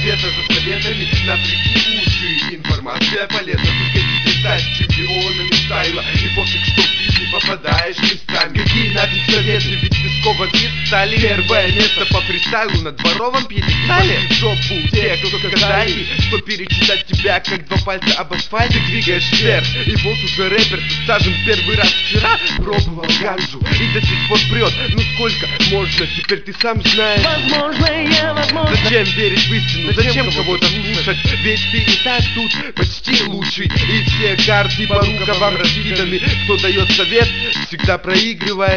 совета за советами, напряги уши. Информация полезна, только теперь стать чемпионами стайла. И пофиг, что в жизни попадаешь местами. Какие нафиг советы, ведь ты скован из стали. Первое место по фристайлу на дворовом пьедестале. В жопу те, кто сказали, что перечитать тебя как два пальца об асфальт. Ты двигаешь вверх, и вот уже рэпер со стажем. Первый раз вчера пробовал ганджу и до сих пор прет. Ну сколько можно, теперь ты сам знаешь. Возможно. Зачем верить в истину, зачем кого-то слушать? Ведь ты и так тут почти лучший. И все карты по рукавам раскиданы. Кто дает совет, всегда проигрывает.